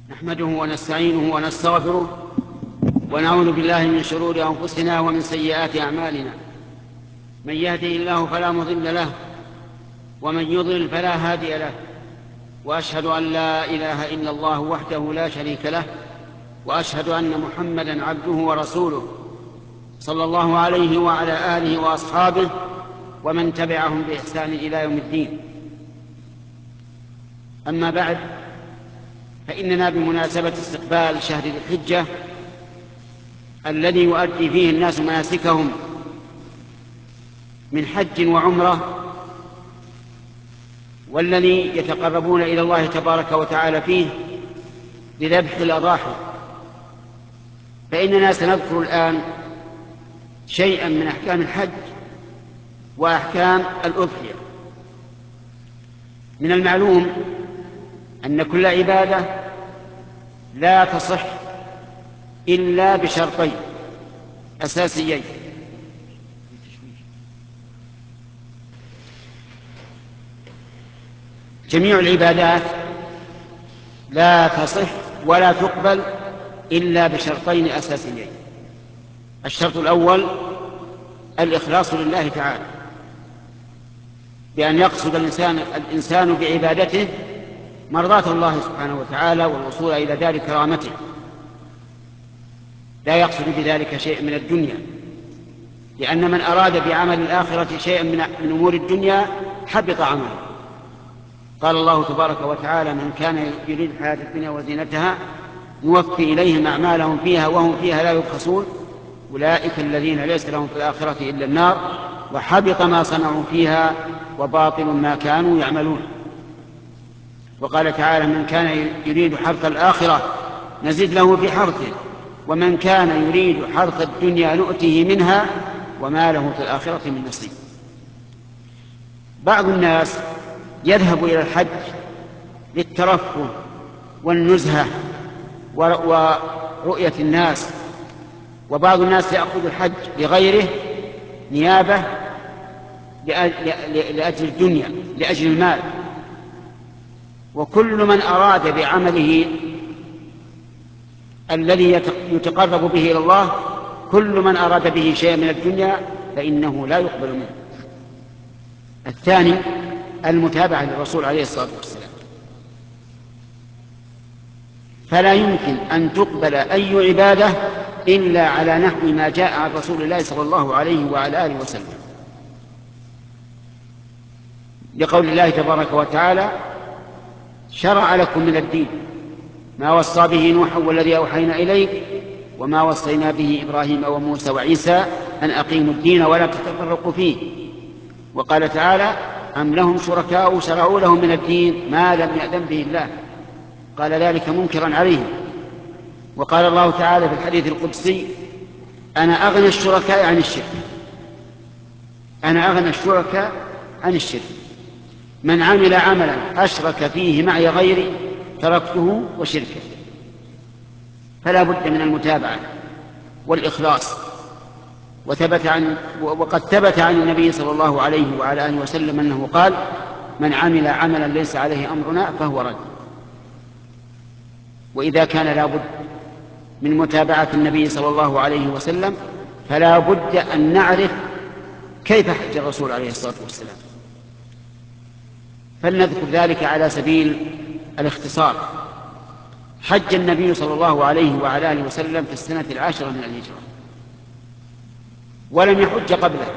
نحمده ونستعينه ونستغفره ونعوذ بالله من شرور أنفسنا ومن سيئات أعمالنا. من يهده الله فلا مضل له ومن يضلل فلا هادي له، وأشهد أن لا إله إلا الله وحده لا شريك له، وأشهد أن محمدا عبده ورسوله صلى الله عليه وعلى آله وأصحابه ومن تبعهم بإحسان إلى يوم الدين. أما بعد، فإننا بمناسبة استقبال شهر ذي الحجة الذي يؤدي فيه الناس مناسكهم من حج وعمرة، والذي يتقربون إلى الله تبارك وتعالى فيه بذبح الأضاحي، فإننا سنذكر الآن شيئا من أحكام الحج وأحكام الأضحية. من المعلوم أن كل عبادة لا تصح إلا بشرطين أساسيين: جميع العبادات لا تصح ولا تقبل إلا بشرطين أساسيين. الشرط الأول الإخلاص لله تعالى، بأن يقصد الإنسان بعبادته مرضاة الله سبحانه وتعالى والوصول إلى دار كرامته، لا يقصد بذلك شيء من الدنيا، لأن من أراد بعمل الآخرة شيئا من أمور الدنيا حبط عمله. قال الله تبارك وتعالى: من كان يريد الحياة الدنيا وزينتها نوفي إليهم أعمالهم فيها وهم فيها لا يبخسون أولئك الذين ليس لهم في الآخرة إلا النار وحبط ما صنعوا فيها وباطل ما كانوا يعملون. وقال تعالى: من كان يريد حرث الآخرة نزد له في حرثه ومن كان يريد حرث الدنيا نؤته منها وما له في الآخرة من نصيب. بعض الناس يذهب إلى الحج للترفه والنزهة ورؤية الناس، وبعض الناس يأخذ الحج لغيره نيابة لأجل الدنيا، لأجل المال. وكل من أراد بعمله الذي يتقرب به إلى الله، كل من أراد به شيئا من الدنيا فإنه لا يقبل منه. الثاني المتابعة للرسول عليه الصلاة والسلام، فلا يمكن أن تقبل أي عبادة إلا على نحو ما جاء عن رسول الله صلى الله عليه وعلى آله وسلم، لقول الله تبارك وتعالى: شرع لكم من الدين ما وصى به نوح والذي أوحينا إليك وما وصينا به إبراهيم وموسى وعيسى أن أقيموا الدين ولا تتفرقوا فيه. وقال تعالى: أم لهم شركاء شرعوا لهم من الدين ما لم يأذن به الله، قال ذلك منكرا عليهم. وقال الله تعالى في الحديث القدسي: أنا أغنى الشركاء عن الشرك، أنا أغنى الشركاء عن الشرك، من عمل عملا أشرك فيه معي غيري تركته وشركه. فلا بد من المتابعة والإخلاص. وقد ثبت عن النبي صلى الله عليه وعلى آله وسلم أنه قال: من عمل عملا ليس عليه أمرنا فهو رد. وإذا كان لا بد من متابعة النبي صلى الله عليه وسلم فلا بد أن نعرف كيف حج الرسول عليه الصلاة والسلام. فلنذكر ذلك على سبيل الاختصار. حج النبي صلى الله عليه وعلى آله وسلم في السنة 10 من الهجرة، ولم يحج قبله.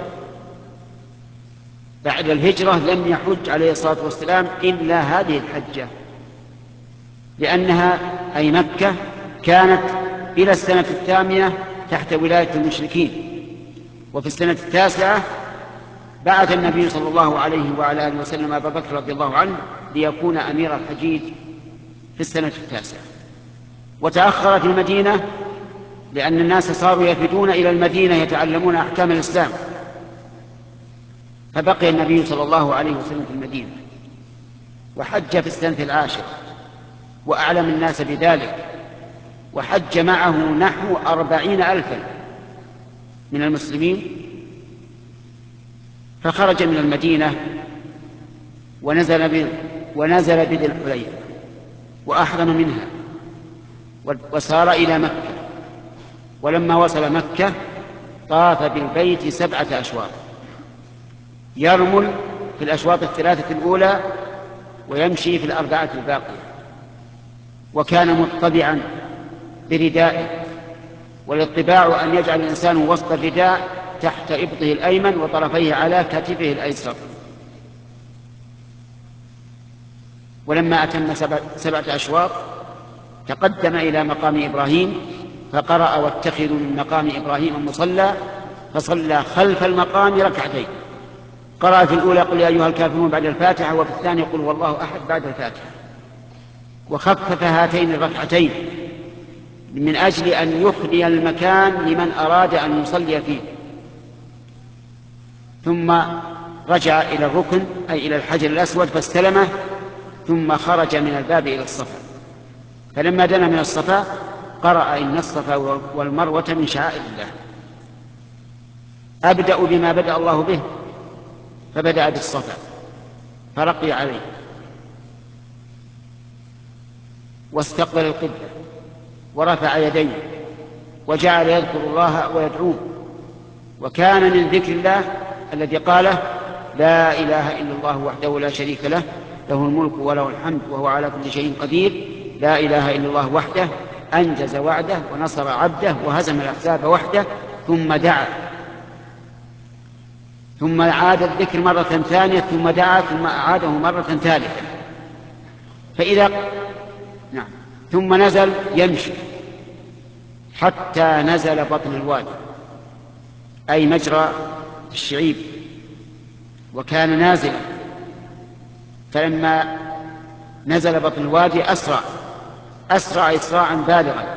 بعد الهجرة لم يحج عليه الصلاة والسلام إلا هذه الحجة، لأنها أي مكة كانت إلى السنة 8 تحت ولاية المشركين، وفي السنة 9 بعث النبي صلى الله عليه وعلى آله وسلم أبا بكر رضي الله عنه ليكون أمير الحجيج في السنة 9. وتأخرت المدينة لأن الناس صاروا يفدون إلى المدينة يتعلمون أحكام الإسلام، فبقي النبي صلى الله عليه وسلم في المدينة وحج في السنة 10 وأعلم الناس بذلك، وحج معه نحو 40,000 من المسلمين. فخرج من المدينة ونزل بذي الحليفة وأحرم منها وسار إلى مكة. ولما وصل مكة طاف بالبيت 7 أشواط، يرمل في الأشواط 3 الأولى ويمشي في 4 الباقية. وكان مطبعا بردائه، والاطباع أن يجعل الإنسان وسط الرداء تحت إبطه الأيمن وطرفيه على كتفه الأيسر. ولما أتم 7 أشواط تقدم إلى مقام إبراهيم فقرأ: واتخذوا من مقام إبراهيم مصلى، فصلى خلف المقام 2 قرأ في الأولى: قل يا أيها الكافرون بعد الفاتحة، وفي الثانية: قل والله أحد بعد الفاتحة. وخفف هاتين 2 من أجل أن يخلي المكان لمن أراد أن يصلي فيه. ثم رجع إلى الركن أي إلى الحجر الأسود فاستلمه، ثم خرج من الباب إلى الصفا. فلما دنا من الصفا قرأ: إن الصفا والمروة من شعائر الله. أبدأ بما بدأ الله به، فبدأ بالصفا فرقي عليه واستقبل القبلة ورفع يديه وجعل يذكر الله ويدعوه. وكان من ذكر الله الذي قاله: لا إله إلا الله وحده لا شريك له، له الملك وله الحمد وهو على كل شيء قدير، لا إله إلا الله وحده أنجز وعده ونصر عبده وهزم الأحزاب وحده. ثم دعا، ثم عاد الذكر مرة ثانية، ثم دعا، ثم أعاده مرة ثالثة. ثم نزل يمشي حتى نزل بطن الوادي أي مجرى الشعيب، وكان نازلا. فلما نزل بطن الوادي أسرع إسراعا بالغا،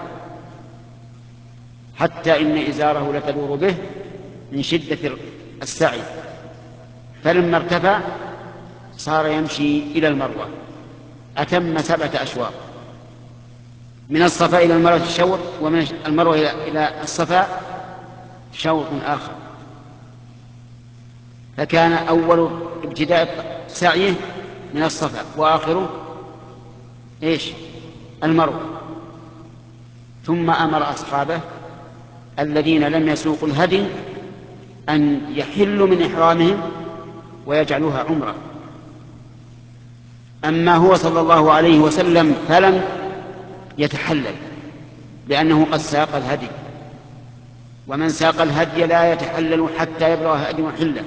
حتى إن إزاره لتدور به من شدة السعي. فلما ارتفع صار يمشي إلى المروة، أتم 7 أشواط، من الصفا إلى المروة شوط، ومن المروة إلى الصفا شوط آخر. فكان أول ابتداء سعيه من الصفا وآخره المروة. ثم أمر أصحابه الذين لم يسوقوا الهدي أن يحلوا من إحرامهم ويجعلوها عمرة. أما هو صلى الله عليه وسلم فلم يتحلل، لأنه قد ساق الهدي، ومن ساق الهدي لا يتحلل حتى يبلغ هدي محله.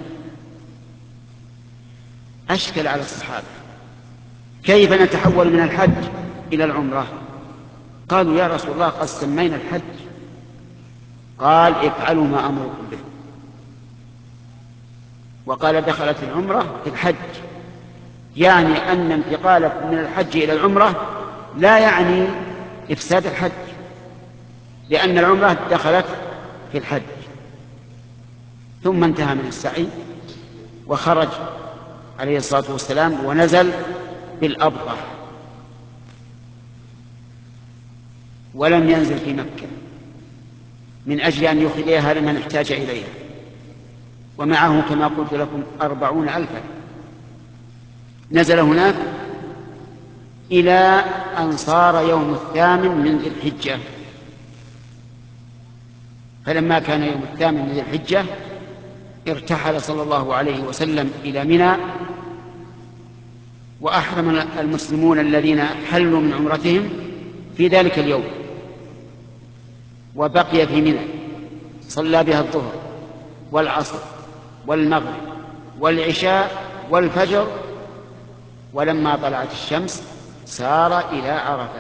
أشكل على الصحابة: كيف نتحول من الحج إلى العمرة؟ قالوا: يا رسول الله قد سمينا الحج. قال: افعلوا ما أمركم به. وقال: دخلت العمرة في الحج، يعني أن انتقالكم من الحج إلى العمرة لا يعني إفساد الحج، لأن العمرة دخلت في الحج. ثم انتهى من السعي وخرج عليه الصلاة والسلام ونزل بالأبطح، ولم ينزل في مكة من أجل أن يخليها لمن احتاج إليها، ومعه كما قلت لكم 40,000. نزل هناك إلى أن صار يوم 8 من ذي الحجة. فلما كان يوم 8 من ذي الحجة ارتحل صلى الله عليه وسلم إلى منى، وأحرم المسلمون الذين حلوا من عمرتهم في ذلك اليوم، وبقي في منى، صلى بها الظهر والعصر والمغرب والعشاء والفجر. ولما طلعت الشمس سار إلى عرفة،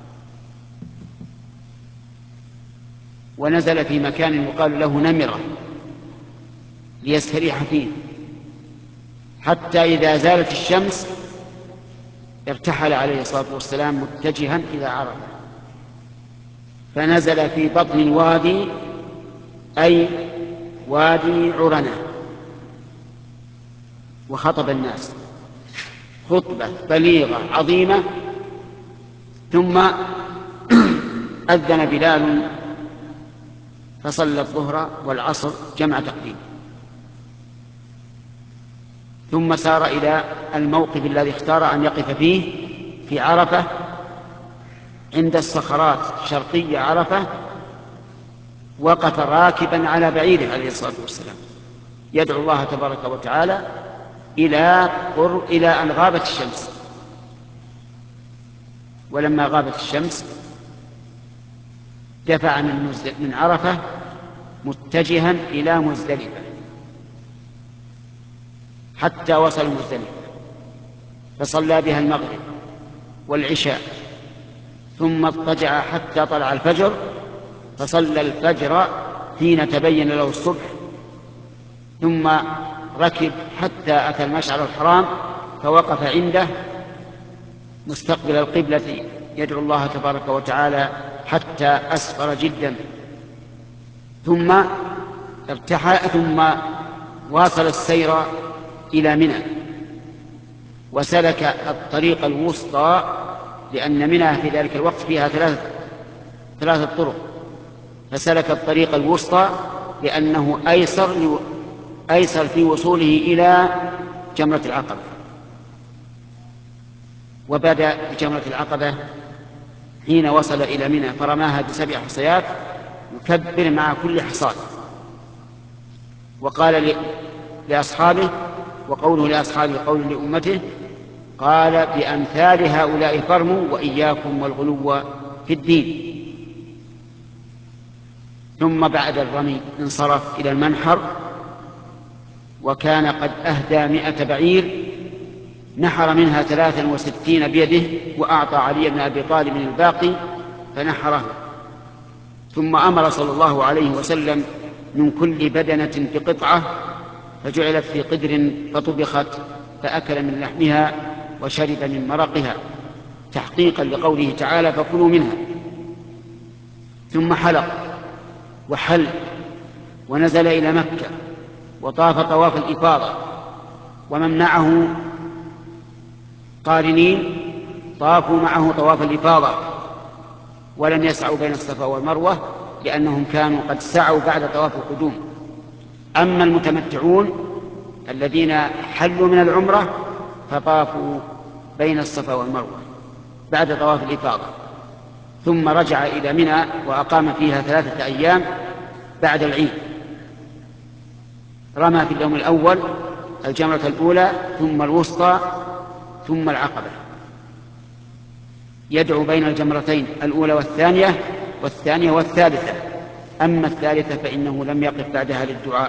ونزل في مكان يقال له نمرة ليستريح فيه، حتى إذا زالت الشمس ارتحل عليه الصلاة والسلام متجها إلى عرفة، فنزل في بطن الوادي أي وادي عرنة، وخطب الناس خطبة بليغة عظيمة. ثم أذن بلال فصلى الظهر والعصر جمع تقديم، ثم سار إلى الموقف الذي اختار أن يقف فيه في عرفة عند الصخرات شرقي عرفة وقف راكبا على بعيره عليه الصلاة والسلام يدعو الله تبارك وتعالى إلى أن غابت الشمس. ولما غابت الشمس دفع من عرفة متجها إلى مزدلفة حتى وصل مزدلفة، فصلى بها المغرب والعشاء، ثم اضطجع حتى طلع الفجر، فصلى الفجر حين تبين له الصبح، ثم ركب حتى أتى المشعر الحرام فوقف عنده مستقبل القبلة يدعو الله تبارك وتعالى حتى أسفر جدا، ثم واصل السير إلى منى وسلك الطريق الوسطى، لأن منى في ذلك الوقت فيها ثلاثة طرق، فسلك الطريق الوسطى لأنه أيسر في وصوله إلى جمرة العقبة. وبدأ بجمرة العقبة حين وصل إلى منى فرماها ب7 حصيات يكبر مع كل حصاة، وقال لأصحابه، وقوله لأصحابه قول لأمته، قال بأمثال هؤلاء فارموا وإياكم والغلو في الدين. ثم بعد الرمي انصرف إلى المنحر، وكان قد أهدى 100 بعير، نحر منها 63 بيده، وأعطى علي بن أبي طالب الباقي فنحره. ثم أمر صلى الله عليه وسلم من كل بدنة بقطعة، فجعلت في قدر فطبخت، فأكل من لحمها وشرب من مرقها تحقيقا لقوله تعالى فكلوا منها. ثم حلق وحل ونزل إلى مكة وطاف طواف الإفاضة، ومن معه قارنين طافوا معه طواف الإفاضة ولم يسعوا بين الصفا والمروة لأنهم كانوا قد سعوا بعد طواف القدوم. أما المتمتعون الذين حلوا من العمرة فطافوا بين الصفا والمروة بعد طواف الإفاضة، ثم رجع إلى منى وأقام فيها 3 أيام بعد العيد. رمى في اليوم الأول الجمرة الأولى ثم الوسطى ثم العقبة، يدعو بين الجمرتين الأولى والثانية والثالثة. أما الثالثة فإنه لم يقف بعدها للدعاء.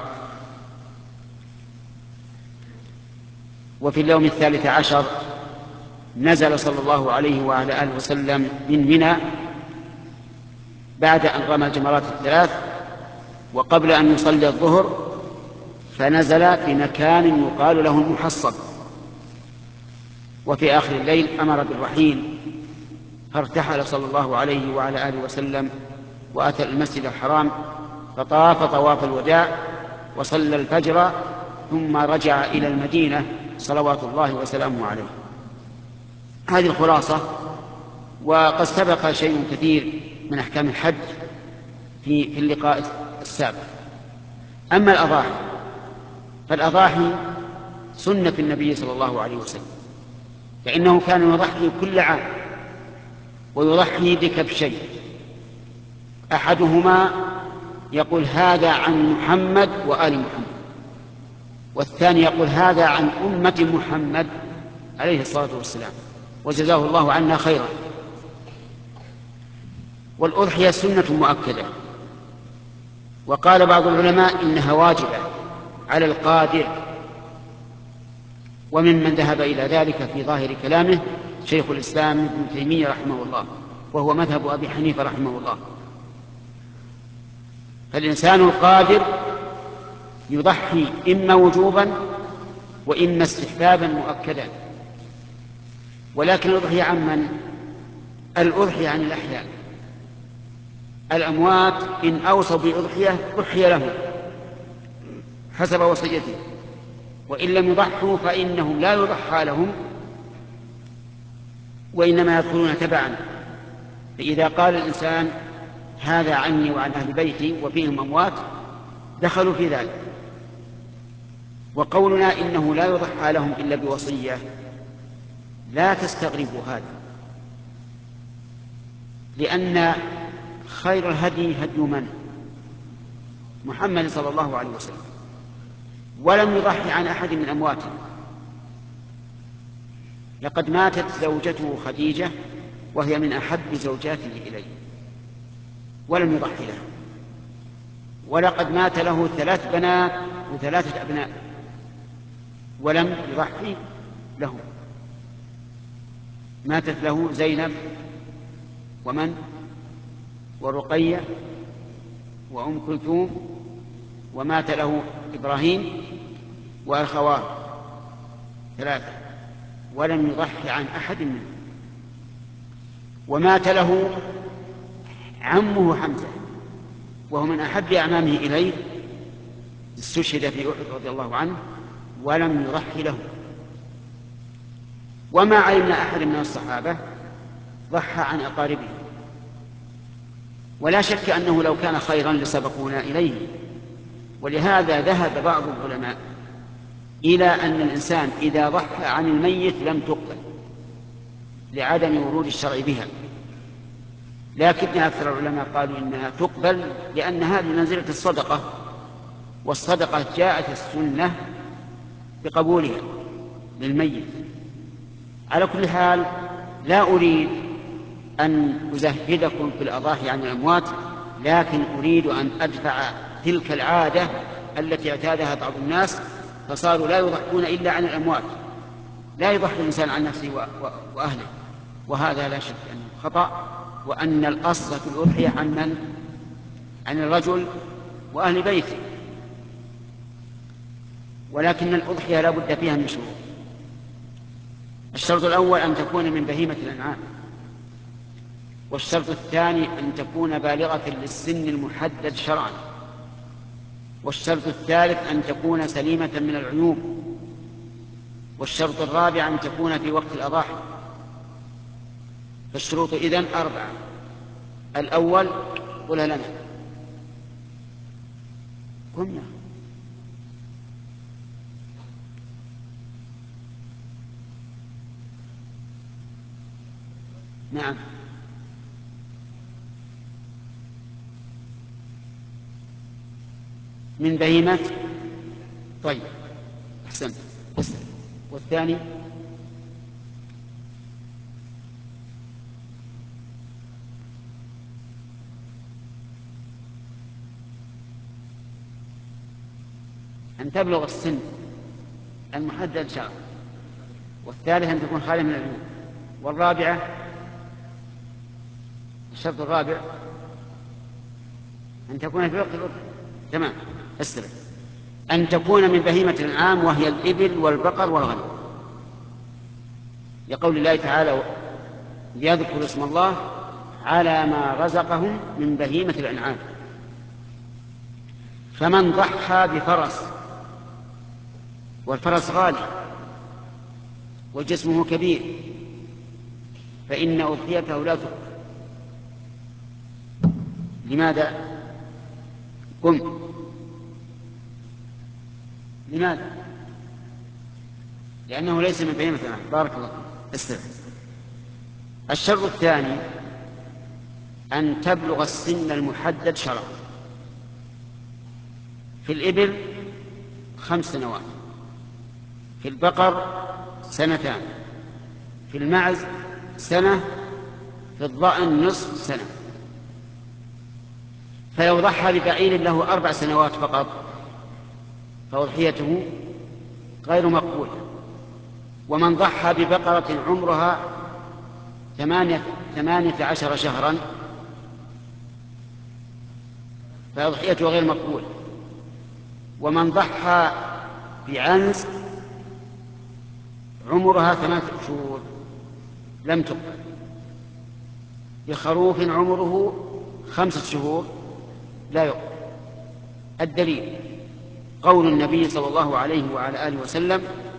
وفي اليوم 13 نزل صلى الله عليه وعلى آله وسلم من منى بعد أن رمى الجمرات 3 وقبل أن يصلي الظهر، فنزل في مكان يقال له المحصب. وفي آخر الليل أمر بالرحيل، فارتحل صلى الله عليه وعلى آله وسلم وأتى المسجد الحرام فطاف طواف الوداع وصلى الفجر، ثم رجع إلى المدينة صلوات الله وسلامه عليه. هذه الخلاصة. وقد سبق شيء كثير من أحكام الحج في اللقاء السابق. أما الأضاحي فالأضاحي سنة النبي صلى الله عليه وسلم، فإنه كان يضحي كل عام، ويضحي بكبشين، أحدهما يقول هذا عن محمد وآل محمد، والثاني يقول هذا عن أمة محمد عليه الصلاة والسلام، وجزاه الله عنا خيرا. والأضحية سنة مؤكدة، وقال بعض العلماء إنها واجبة على القادر، وممن ذهب إلى ذلك في ظاهر كلامه شيخ الإسلام ابن تيمية رحمه الله، وهو مذهب أبي حنيفة رحمه الله. فالإنسان القادر يضحي إما وجوبا وإما استحبابا مؤكدا. ولكن الأضحية عن من؟ الأضحية عن الأحياء. الأموات إن أوصوا بالأضحية ضحي لهم حسب وصيته، وإن لم يضحوا فإنهم لا يضحى لهم، وإنما يدخلون تبعا. فإذا قال الإنسان هذا عني وعن أهل بيتي وفيهم أموات دخلوا في ذلك. وقولنا إنه لا يضحى لهم إلا بوصية لا تستغربوا هذا، لأن خير الهدي هدي من؟ محمد صلى الله عليه وسلم، ولم يضحي عن أحد من أمواته. لقد ماتت زوجته خديجة وهي من أحب زوجاته إليه ولم يضحي لها، ولقد مات له 3 بنات و3 أبناء ولم يضحي له. ماتت له زينب ومن؟ ورقية وأم كلثوم، ومات له إبراهيم وأخواه 3 ولم يضحي عن أحد منهم. ومات له عمه حمزة وهو من أحب أعمامه إليه، استشهد في أحد رضي الله عنه ولم يضحي له. وما علمنا أحد من الصحابة ضحى عن أقاربه، ولا شك أنه لو كان خيرا لسبقونا إليه. ولهذا ذهب بعض العلماء إلى أن الإنسان إذا ضحى عن الميت لم تقبل لعدم ورود الشرع بها، لكن أكثر العلماء قالوا إنها تقبل لأن هذه منزلة الصدقة، والصدقة جاءت السنة بقبولها للميت. على كل حال لا أريد أن أزهدكم في الأضاحي عن الأموات، لكن أريد أن أدفع تلك العادة التي اعتادها بعض الناس، فصاروا لا يضحون إلا عن الأموات، لا يضحي الإنسان عن نفسه وأهله، وهذا لا شك أنه خطأ، وأن الأصل في الأضحية عن من؟ عن الرجل وأهل بيته. ولكن الأضحية لا بد فيها من شروط. الشرط الأول أن تكون من بهيمة الأنعام، والشرط الثاني أن تكون بالغة للسن المحدد شرعا، والشرط الثالث أن تكون سليمة من العيوب، والشرط الرابع أن تكون في وقت الأضاحي. فالشروط إذن 4. الأول قلها لنا. قمنا. نعم. من بهيمة. طيب أحسنت. والثاني؟ أن تبلغ السن المحدد شرعا، والثالث أن تكون خالية من العيوب، والرابعة الشرط الرابع أن تكون في وقت الأضحية. تمام. استمع. أن تكون من بهيمة الأنعام وهي الإبل والبقر والغنم، لقول الله تعالى ليذكر اسم الله على ما رزقهم من بهيمة الأنعام. فمن ضحى بفرس، والفرس غالي وجسمه كبير، فإن أضحيته لا تقبل. لماذا؟ قم. لماذا؟ لأنه ليس من بهيمة الأنعام. بارك الله. استمع. الشرط الثاني أن تبلغ السن المحدد شرعا. في الإبل 5 سنوات، في البقر 2 سنين، في المعز 1 سنة، في الضأن نصف سنة. فلو ضحى ببعير له 4 سنوات فقط فأضحيته غير مقبولة. ومن ضحى ببقرة عمرها 18 شهرا فأضحيته غير مقبولة. ومن ضحى بعنز عمرها 8 شهور لم تقبل. بخروف عمره 5 شهور لا يقبل. الدليل قول النبي صلى الله عليه وعلى آله وسلم: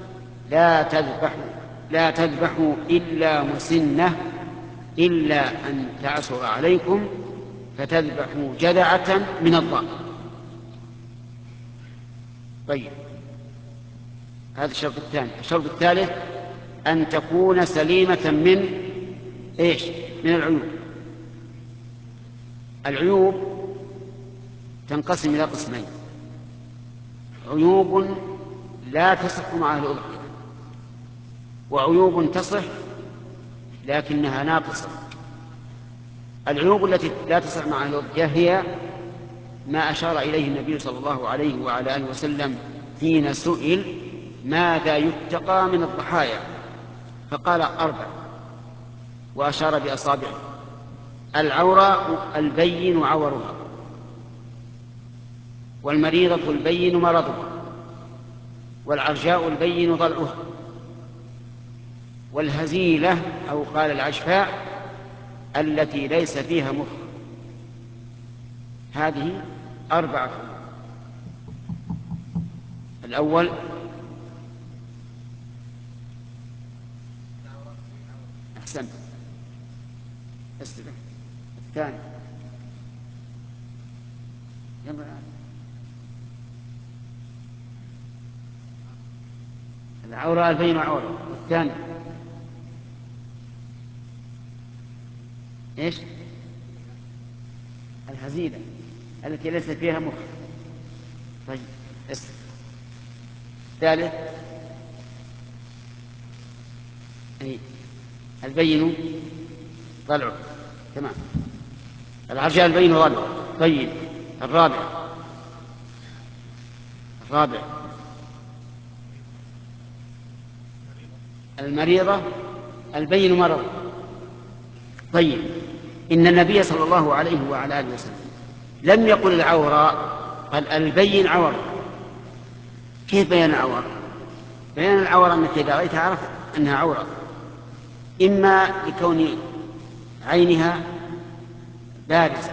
لا تذبحوا إلا مسنة إلا أن تعسر عليكم فتذبحوا جذعة من الضأن. طيب، هذا الشرط الثاني. الشرط الثالث أن تكون سليمة من إيش؟ من العيوب. العيوب تنقسم إلى قسمين: عيوب لا تصح مع الأضحية، وعيوب تصح لكنها ناقصة. العيوب التي لا تصح مع الأضحية هي ما أشار إليه النبي صلى الله عليه وعلى آله وسلم حين سئل ماذا يتقى من الضحايا فقال 4 وأشار بأصابعه: العوراء البين عورها، والمريضة البين مرضها، والعرجاء البين ضلعها، والهزيلة أو قال العشفاء التي ليس فيها مخ. هذه 4. الأول أحسنت، الثاني العورة البين عورة، والثاني ايش؟ الهزيلة التي ليس فيها مخ. طيب الثالث البين ضلعه. تمام. العرجاء البين ضلعه. طيب الرابع المريضة البين مرض. طيب إن النبي صلى الله عليه وعلى آله وسلم لم يقل العوراء، قال البين عور. كيف بيان العور؟ بيان العور أنك إذا رأيتها عرفت أنها عورة، إما لكون عينها بارزة،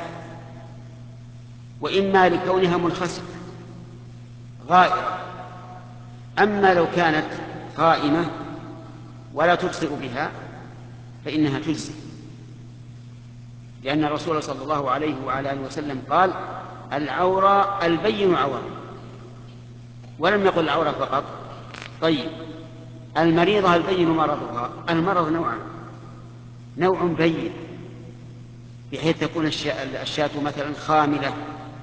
وإما لكونها منخسفة غائرة. أما لو كانت قائمة ولا تبصر بها فإنها تجزي، لأن الرسول صلى الله عليه وعلى آله وسلم قال العورة البين عورة، ولم يقل العورة فقط. طيب المريضة البين مرضها. المرض نوعان: نوع بين بحيث تكون الشاة مثلا خاملة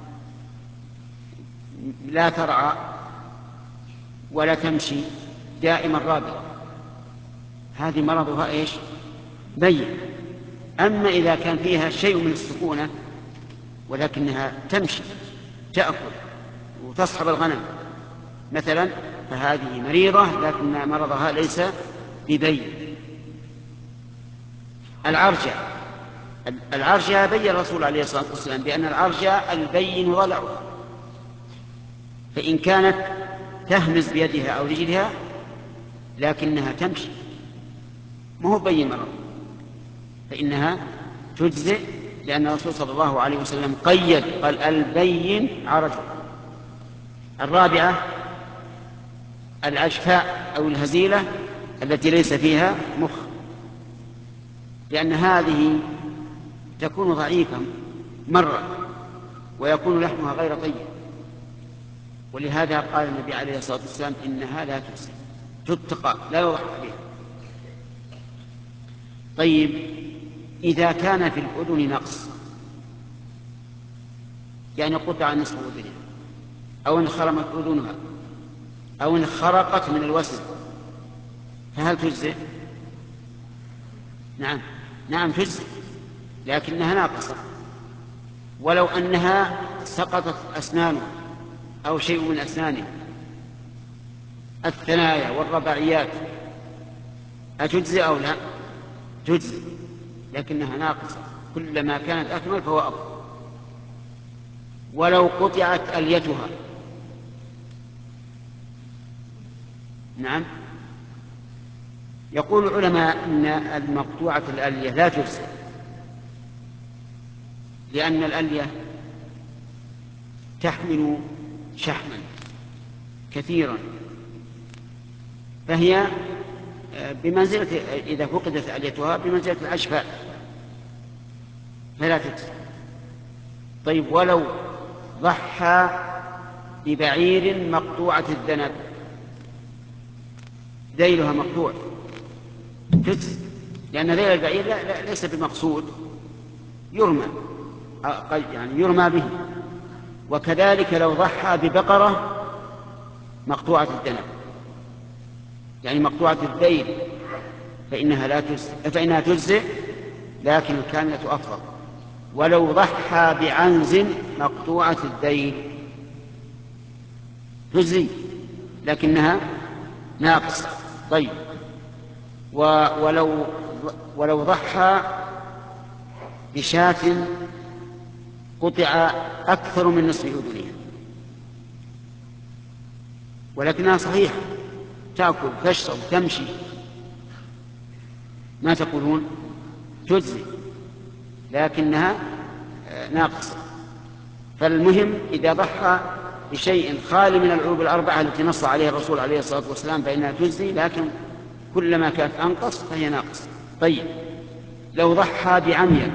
لا ترعى ولا تمشي دائما رابضة، هذه مرضها ايش؟ بين. أما إذا كان فيها شيء من السكونة ولكنها تمشي تأكل وتصحب الغنم مثلا، فهذه مريضة لكن مرضها ليس ببين. العرجة بين الرسول عليه الصلاة والسلام بأن العرجة البين ضلعها، فإن كانت تهمز بيدها أو رجلها لكنها تمشي ما هو بين مرض فإنها تجزئ، لأن الرسول صلى الله عليه وسلم قيد قال البين عرج. الرابعة العشفاء أو الهزيلة التي ليس فيها مخ، لأن هذه تكون ضعيفة مرة ويكون لحمها غير طيب، ولهذا قال النبي عليه الصلاة والسلام إنها لا تجزي، تتقى لا يضحى بها. طيب إذا كان في الأذن نقص، يعني قطع نصف أذنها أو انخرمت أذنها أو انخرقت من الوسن، فهل تجزئ؟ نعم تجزئ، لكنها ناقصة. ولو أنها سقطت أسنانها أو شيء من أسنانها، الثنايا والرباعيات، أتجزئ أو لا؟ تجزئ، لكنها ناقصة. كلما كانت أكمل فهو أفضل. ولو قطعت أليتها، نعم، يقول العلماء أن المقطوعة الألية لا تجزئ، لأن الألية تحمل شحما كثيرا، فهي بمنزلة إذا فقدت أليتها بمنزلة العشفاء فلا تجزئ. طيب ولو ضحى ببعير مقطوعة الذنب، ذيلها مقطوع، تجزئ، لأن ذيل البعير ليس بمقصود، يرمى يعني يرمى به. وكذلك لو ضحى ببقرة مقطوعة الدنب، يعني مقطوعة الذيل، فإنها تجزئ، لكن الكاملة أفضل. ولو ضحى بعنز مقطوعة الذيل تجزي، لكنها ناقصة. طيب، ولو ضحى بشاة قطع أكثر من نصف أذنها ولكنها صحيحة، تأكل تشرب تمشي، ما تقولون؟ تجزي، لكنها ناقصة. فالمهم إذا ضحى بشيء خالي من العيوب الأربعة التي نص عليها الرسول عليه الصلاة والسلام فإنها تجزي، لكن كلما كانت أنقص فهي ناقصة. طيب، لو ضحى بعمية،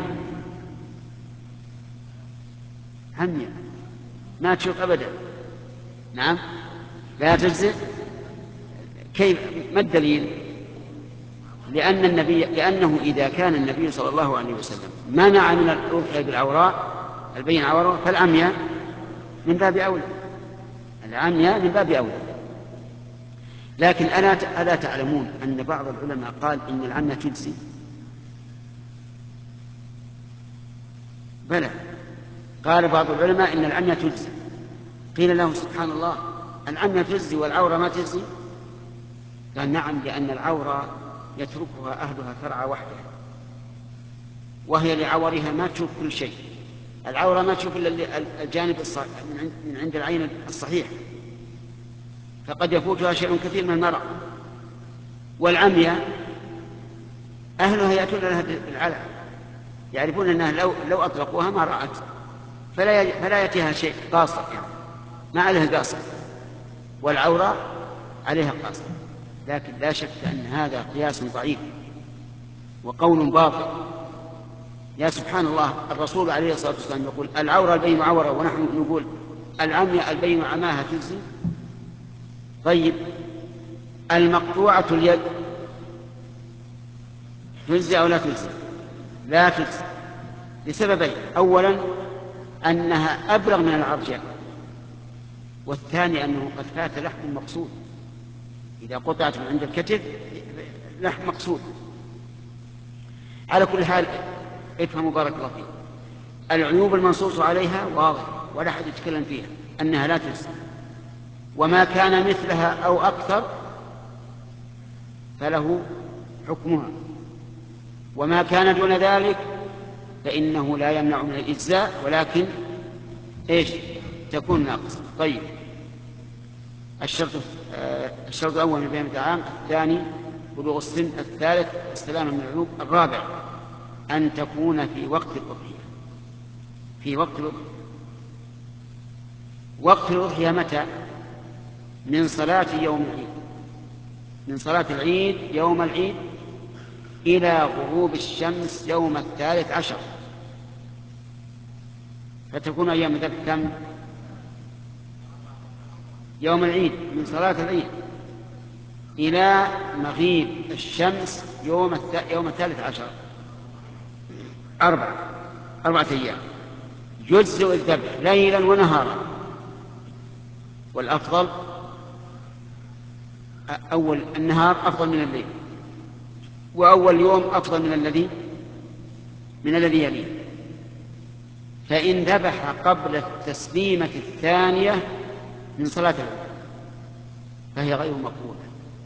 عمية ما تشوف أبدا، نعم لا تجزئ. كيف؟ ما الدليل؟ لأنه إذا كان النبي صلى الله عليه وسلم منع من الأضحية بالعوراء البين عوراء، فالعمياء من باب أولى، العمياء من باب أولى. لكن ألا تعلمون أن بعض العلماء قال إن العمياء تجزي؟ بلى، قال بعض العلماء إن العمياء تجزي. قيل له سبحان الله، العمياء تجزي والعورة ما تجزي؟ قال نعم، لأن العورة يتركها أهلها ترعى وحدها، وهي لعورها ما تشوف كل شيء. العورة ما تشوف إلا الجانب من عند العين الصحيح، فقد يفوتها شيء كثير من المرأة. والعمياء أهلها يأتون لها بالعلى، يعرفون أنها لو أطلقوها ما رأت، فلا يأتيها شيء قاصر، يعني ما عليها قاصر، والعورة عليها قاصر. لكن لا شك أن هذا قياس ضعيف وقول باطل. يا سبحان الله، الرسول عليه الصلاة والسلام يقول العورة البين عورة، ونحن نقول العمياء البين عماها تجزي. طيب، المقطوعة اليد تجزي أو لا تجزي؟ لا تجزي، لسببين: أولا أنها أبلغ من العرجاء، والثاني أنه قد فات لحم مقصود. إذا قطعت من عند الكتف لحم مقصود. على كل حال، افهموا بارك الله فيكم، العيوب المنصوص عليها واضحة ولا أحد يتكلم فيها، أنها لا تجزي، وما كان مثلها أو أكثر فله حكمها، وما كان دون ذلك فإنه لا يمنع من الإجزاء، ولكن تكون ناقصة. طيب، الشرط الأول من بيان العام، الثاني بلوغ السن، الثالث السلامة من العيوب، الرابع أن تكون في وقت الأضحية. في وقت الأضحية. وقت الأضحية متى؟ من صلاة يوم العيد، من صلاة العيد يوم العيد إلى غروب الشمس يوم 13، فتكون أيام ذلك كم؟ يوم العيد، من صلاة العيد إلى مغيب الشمس يوم 13، 4 أيام. يجزئ الذبح ليلا ونهارا، والأفضل أول النهار أفضل من الليل، وأول يوم أفضل من الذي يليه. فإن ذبح قبل التسليمة الثانية من صلاة العيد فهي غير مقبولة،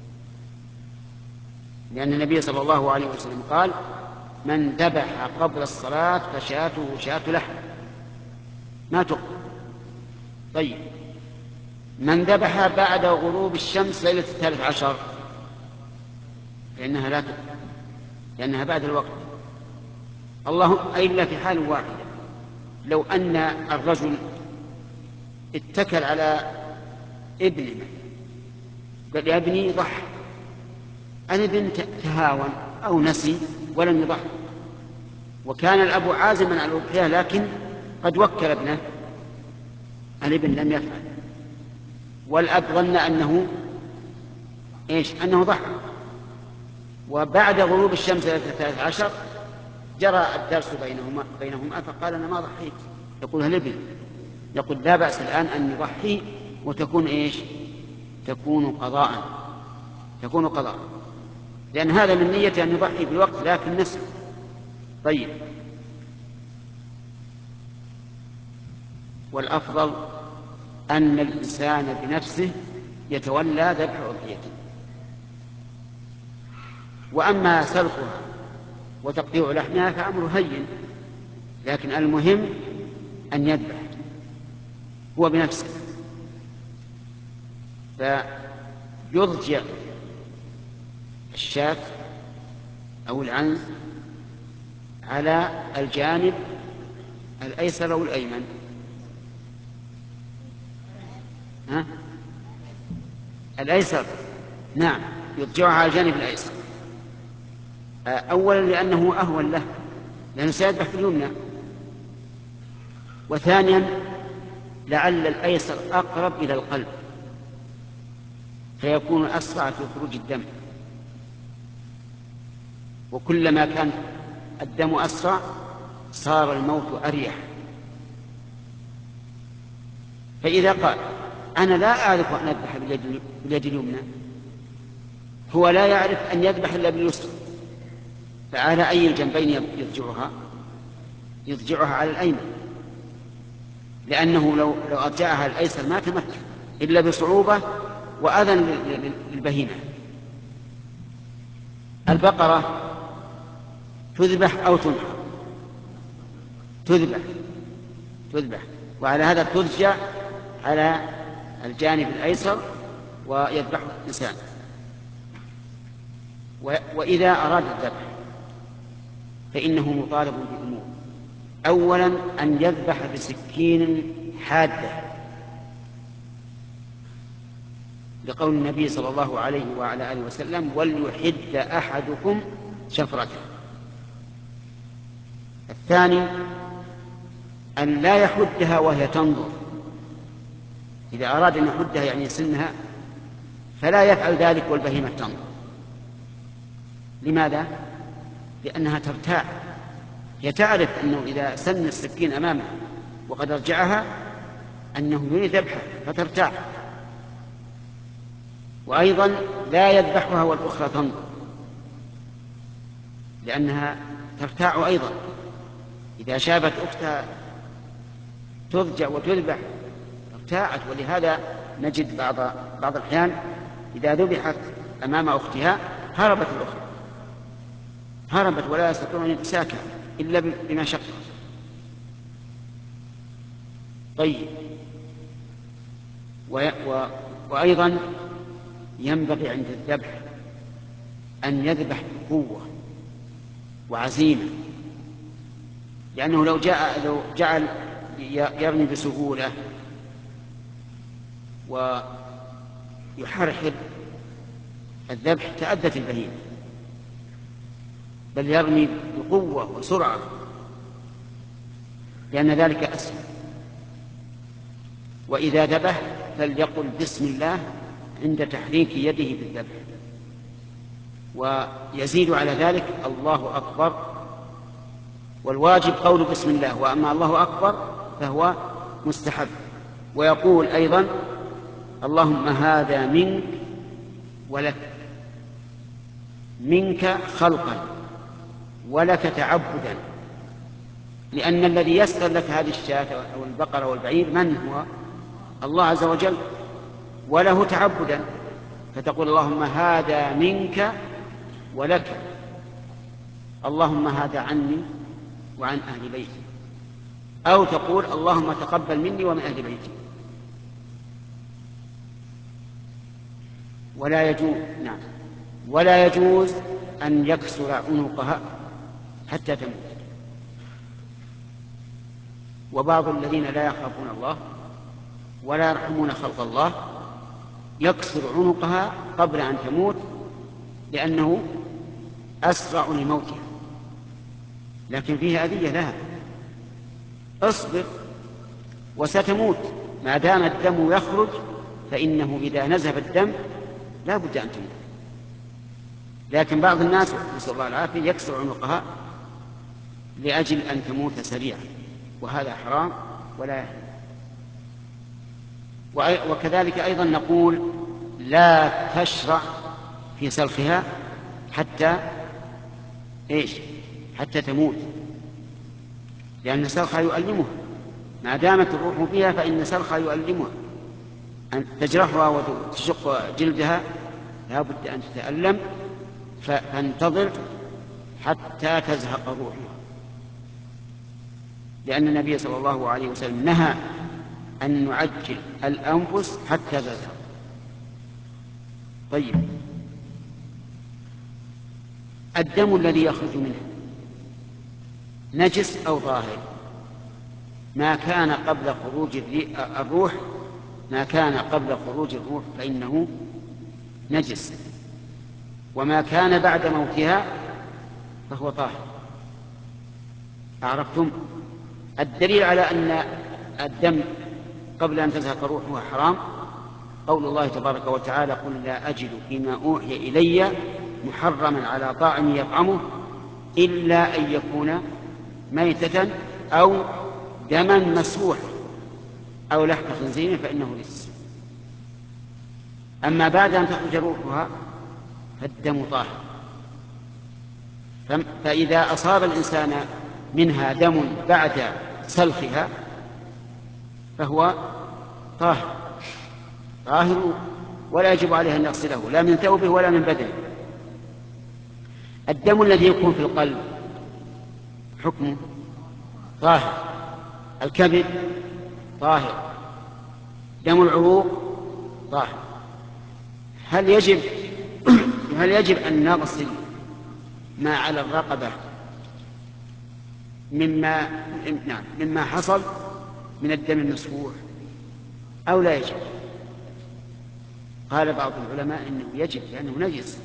لأن النبي صلى الله عليه وسلم قال: من ذبح قبل الصلاة فشاته شاة لحم ما تقبل. طيب، من ذبح بعد غروب الشمس ليلة 13 فإنها لا تقبل، لأنها بعد الوقت، اللهم إلا في حال واحدة: لو أن الرجل اتكل على ابنه، قال يا ابني ضح، الابن تهاون أو نسي ولم يضح، وكان الأب عازما على الأضحية لكن قد وكل ابنه، الابن لم يفعل، والأب ظن أنه ضحى، وبعد غروب الشمس 13 جرى الدرس بينهما فقال أنا ما ضحيت، يقولها الابن، يقول لا بأس الآن أن نضحي وتكون إيش؟ تكون قضاء، لأن هذا من نية أن يضحي بالوقت لكن نسي. طيب، والأفضل أن الإنسان بنفسه يتولى ذبح أضحيته، وأما سلقها وتقطيع لحمها فأمر هين، لكن المهم أن يذبح هو بنفسه، فيضجع الشاة أو العنز على الجانب الأيسر أو الأيمن. الأيسر، نعم، يضجعها على الجانب الأيسر، أولا لأنه أهون له، لأنه سيذبح في اليمنى، وثانيا لعل الأيسر أقرب إلى القلب فيكون أسرع في خروج الدم، وكلما كان الدم أسرع صار الموت أريح. فإذا قال أنا لا أعرف أن أذبح باليد اليمنى، هو لا يعرف أن يذبح إلا باليسرى، فعلى أي الجنبين يضجعها على الأيمن، لأنه لو أرجعها الأيسر ما تمكن إلا بصعوبة وأذى للبهيمة. البقرة تذبح أو تنحر؟ تذبح، وعلى هذا ترجع على الجانب الأيسر ويذبح الإنسان. وإذا أراد الذبح فإنه مطالب بأمور: أولا أن يذبح بسكين حادة، لقول النبي صلى الله عليه وعلى آله وسلم: وليحد أحدكم شفرته. الثاني أن لا يحدها وهي تنظر، إذا أراد أن يحدها يعني يسنها فلا يفعل ذلك والبهيمة تنظر. لماذا؟ لأنها ترتاع، هي تعرف أنه إذا سن السكين أمامها وقد أرجعها أنه يريد ذبحها فترتاع. وأيضا لا يذبحها والأخرى تنظر، لأنها ترتاع أيضا، إذا شافت أختها تضجع وتذبح ارتاعت. ولهذا نجد بعض الأحيان إذا ذبحت أمام أختها هربت الأخرى، هربت ولا يستطيعون إمساكها إلا بمشقة. طيب، وأيضا ينبغي عند الذبح أن يذبح بقوة وعزيمة، لأنه لو جعل يرمي بسهولة ويحرحل الذبح تأذت البهيمة، بل يرمي بقوة وسرعة، لأن ذلك أسهل. وإذا ذبح فليقل بسم الله عند تحريك يده بالذبح، ويزيد على ذلك الله أكبر، والواجب قول بسم الله، وأما الله أكبر فهو مستحب. ويقول أيضا: اللهم هذا منك ولك، منك خلقا ولك تعبدا، لأن الذي يسر لك هذه الشاة أو البقرة والبعير من هو؟ الله عز وجل، وله تعبدا، فتقول اللهم هذا منك ولك، اللهم هذا عني وعن أهل بيتي، أو تقول اللهم تقبل مني ومن أهل بيتي. ولا يجوز أن يكسر عنقها حتى تموت. وبعض الذين لا يخافون الله ولا يرحمون خلق الله يكسر عنقها قبل أن تموت لأنه أسرع لموتها، لكن فيه أذية لها. اصبر وستموت، ما دام الدم يخرج فإنه إذا نزف الدم لا بد أن تموت. لكن بعض الناس نسأل الله العافية يكسر عنقها لأجل أن تموت سريعا، وهذا حرام ولا يحل. وكذلك أيضا نقول لا تشرع في سلخها حتى تموت، لأن سلخها يؤلمها، ما دامت الروح فيها فإن سلخها يؤلمها، أن تجرحها وتشق جلدها لا بد أن تتألم، فانتظر حتى تزهق روحها، لأن النبي صلى الله عليه وسلم نهى أن نعجل الأنفس حتى تزهق. طيب، الدم الذي يخرج منه نجس أو طاهر؟ ما كان قبل خروج الروح فإنه نجس، وما كان بعد موتها فهو طاهر. أعرفتم؟ الدليل على أن الدم قبل أن تزهق روحه حرام قول الله تبارك وتعالى: قل لا أجد فيما أوحي إلي محرما على طاعم يطعمه إلا أن يكون ميتة أو دما مسفوحا أو لحم خنزير فإنه رجس. أما بعد أن تخرج روحها فالدم طاهر، فإذا أصاب الإنسان منها دم بعد سلخها فهو طاهر ولا يجب عليه أن يغسله لا من ثوبه ولا من بدنه. الدم الذي يكون في القلب حكمه طاهر، الكبد طاهر، دم العروق طاهر. هل يجب أن نغسل ما على الرقبة مما حصل من الدم المسفوح أو لا يجب؟ قال بعض العلماء إنه يجب لأنه نجس،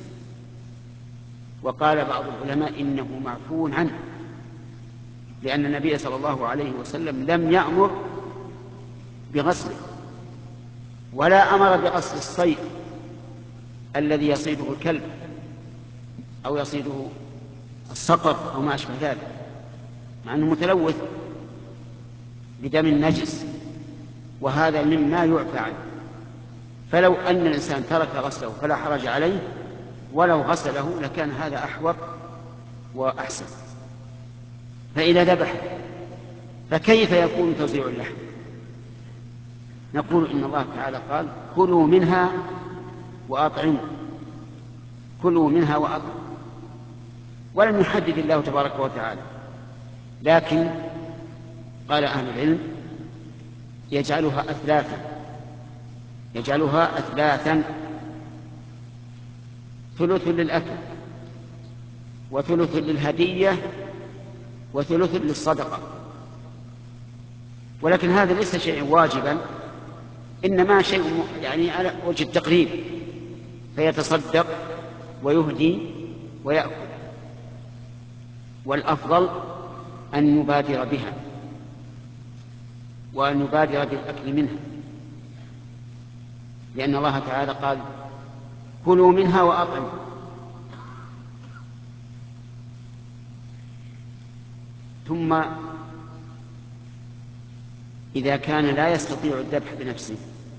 وقال بعض العلماء إنه معفو عنه، لأن النبي صلى الله عليه وسلم لم يأمر بغسله ولا أمر بغسل الصيد الذي يصيده الكلب أو يصيده الصقر أو ما أشبه ذلك، مع أنه متلوث بدم نجس، وهذا مما يعفى عنه. فلو أن الإنسان ترك غسله فلا حرج عليه، ولو غسله لكان هذا أحوط وأحسن. فإذا ذبح فكيف يكون توزيع اللحم؟ نقول إن الله تعالى قال: كلوا منها وأطعموا، كلوا منها وأطعموا، ولم يحدد الله تبارك وتعالى، لكن قال أهل العلم يجعلها أثلاثا، ثلث للأكل وثلث للهدية وثلث للصدقة. ولكن هذا ليس شيء واجبا، إنما شيء يعني على وجه التقريب، فيتصدق ويهدي ويأكل، والأفضل أن نبادر بها وأن نبادر بالأكل منها، لأن الله تعالى قال: كلوا منها وأطعموا. ثم إذا كان لا يستطيع الذبح بنفسه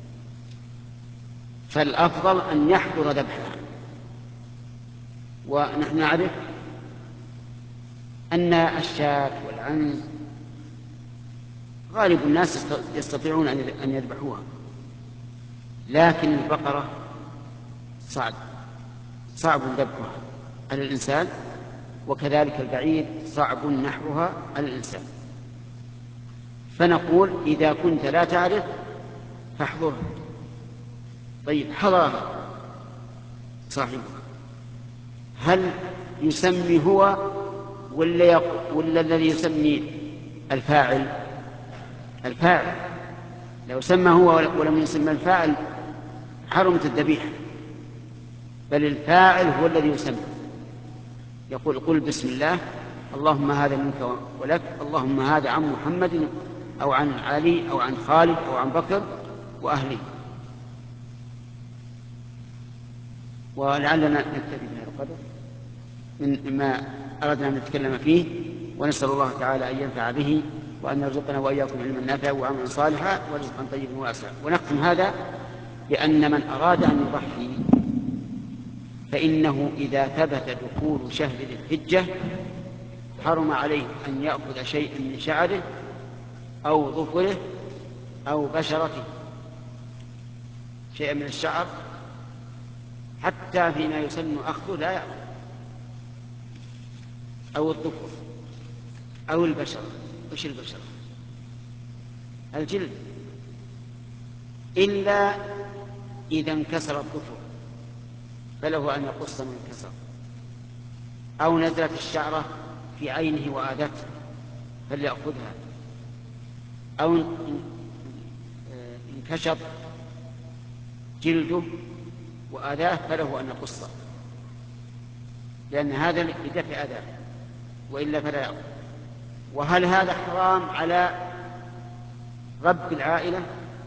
فالأفضل أن يحضر ذبحها. ونحن نعرف أن الشاة والعنز غالب الناس يستطيعون أن يذبحوها، لكن البقرة صعب ذبحها على الإنسان، وكذلك البعير صعب نحرها على الإنسان. فنقول: إذا كنت لا تعرف فاحضرها. طيب، حضرها صاحبها، هل يسمي هو ولا الذي يسمي الفاعل؟ لو سمى هو ولم يسمى الفاعل حرمت الذبيحة، بل الفاعل هو الذي يسمى. يقول: قل بسم الله، اللهم هذا منك ولك، اللهم هذا عن محمد أو عن علي أو عن خالد أو عن بكر وأهله. ولعلنا نكتفي بهذا القدر مما أردنا أن نتكلم فيه، ونسأل الله تعالى أن ينفع به وأن يرزقنا وإياكم علما نافعا وعملا صالحا ورزقا طيبا واسعا. ونختم هذا بأن من أراد أن يضحي فإنه إذا ثبت دخول شهر ذي الحجة حرم عليه أن يأخذ شيئا من شعره أو ظفره أو بشرته، شيئا من الشعر حتى فيما يسن أخذه لا يأخذ، أو الظفر أو البشرة. وش البشرة؟ الجلد، إلا إذا انكسر الظفر فله أن يقص من انكسر، أو نزلت الشعرة في عينه وآذته فليأخذها، أو انكشط جلده وآذاه فله أن يقصه، لأن هذا لدفع أذاه، وإلا فلا يأخذ. وهل هذا حرام على رب العائلة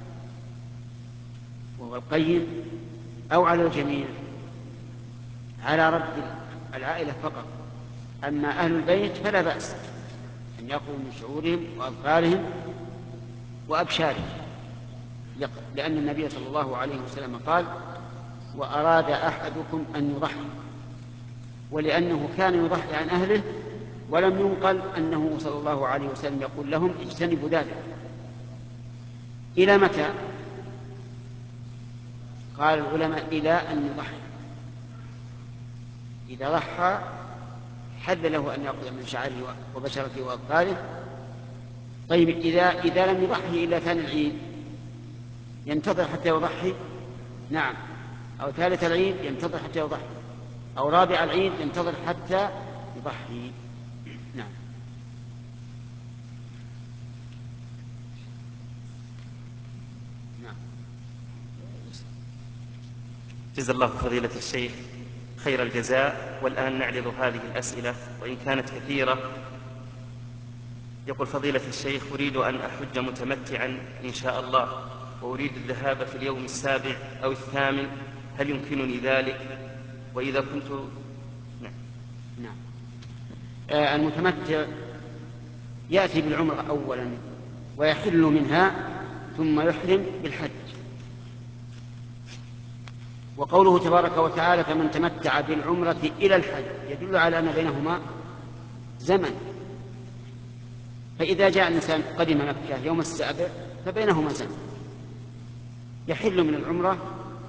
وهو القيم أو على الجميع؟ على رب العائلة فقط. أما أهل البيت فلا بأس أن يأخذوا من شعورهم وأظفارهم وأبشارهم، لأن النبي صلى الله عليه وسلم قال: وأراد أحدكم أن يضحي، ولأنه كان يضحي عن أهله ولم ينقل أنه صلى الله عليه وسلم يقول لهم اجتنبوا ذلك. إلى متى؟ قال العلماء: إلى أن يضحي. إذا ضحى حل له أن يأخذ من شعره وبشرته وأظفاره. طيب إذا لم يضحي إلا ثاني العيد ينتظر حتى يضحي؟ نعم. أو ثالث العيد ينتظر حتى يضحي، أو رابع العيد ينتظر حتى يضحي. نعم. نعم. جزا الله فضيلة الشيخ خير الجزاء. والآن نعرض هذه الأسئلة وإن كانت كثيرة. يقول فضيلة الشيخ: أريد أن أحج متمتعا إن شاء الله، وأريد الذهاب في اليوم 7 أو 8، هل يمكنني ذلك؟ وإذا كنت نعم. المتمتع يأتي بالعمرة أولا ويحل منها ثم يحرم بالحج. وقوله تبارك وتعالى: فمن تمتع بالعمرة إلى الحج، يدل على أن بينهما زمن. فإذا جاء الإنسان قدم مكة يوم 7 فبينهما زمن، يحل من العمرة،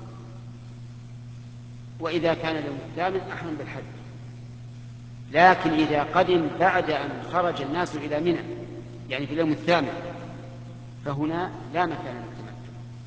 وإذا كان اليوم 8 أحرم بالحج. لكن إذا قدم بعد أن خرج الناس إلى منى، يعني في اليوم 8، فهنا لا مكان للتمتع،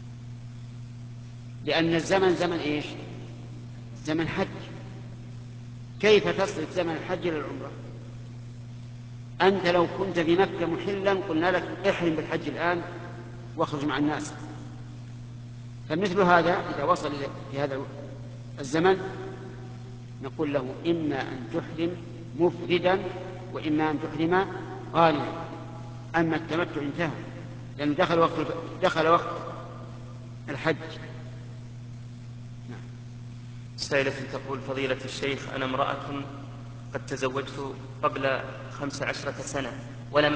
لأن الزمن زمن إيش؟ زمن حج. كيف تصرف زمن الحج للعمرة؟ أنت لو كنت في مكة محلا قلنا لك احرم بالحج الآن واخرج مع الناس. فمثل هذا إذا وصل في هذا الزمن نقول له: إما أن تحرم مفردا وإما أن تحرم قارنا. أما التمتع انتهى، لأنه دخل وقت الحج. نعم. سائلة تقول: فضيلة الشيخ، أنا امرأة قد تزوجت قبل 15 سنة ولم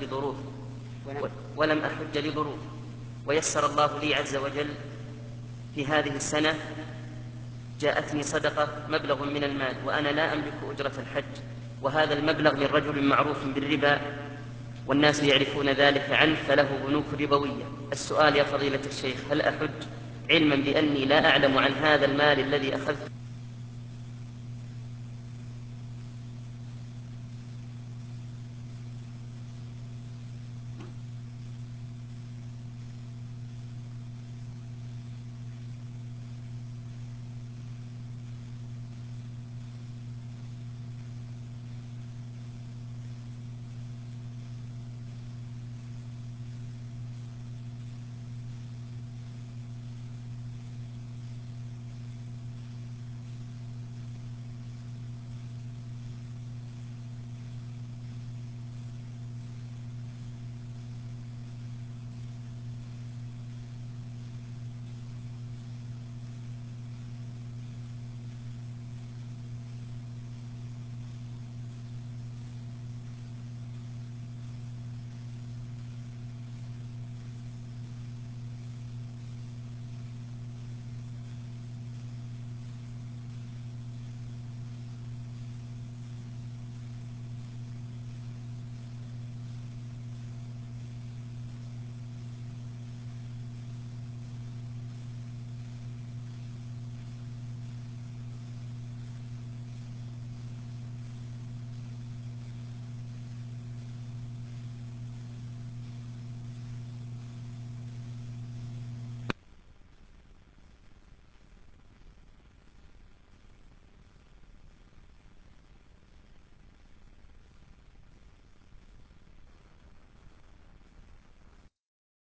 أحج لظروف، ويسر الله لي عز وجل في هذه السنة جاءتني صدقة مبلغ من المال، وأنا لا أملك أجرة الحج، وهذا المبلغ من رجل معروف بالربا والناس يعرفون ذلك عنه، فله بنوك ربوية. السؤال يا فضيلة الشيخ: هل أحج علما بأني لا أعلم عن هذا المال الذي أخذته؟